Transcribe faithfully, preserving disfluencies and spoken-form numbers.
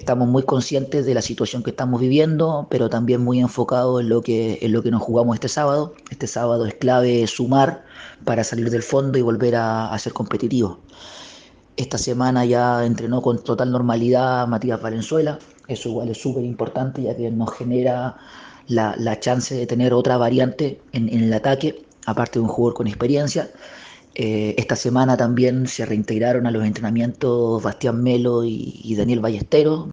estamos muy conscientes de la situación que estamos viviendo, pero también muy enfocados en lo que, en lo que nos jugamos este sábado. Este sábado es clave sumar para salir del fondo y volver a, a ser competitivos. Esta semana ya entrenó con total normalidad Matías Valenzuela. Eso igual es súper importante ya que nos genera la, la chance de tener otra variante en, en el ataque, aparte de un jugador con experiencia. Eh, esta semana también se reintegraron a los entrenamientos Bastián Melo y, y Daniel Ballesteros,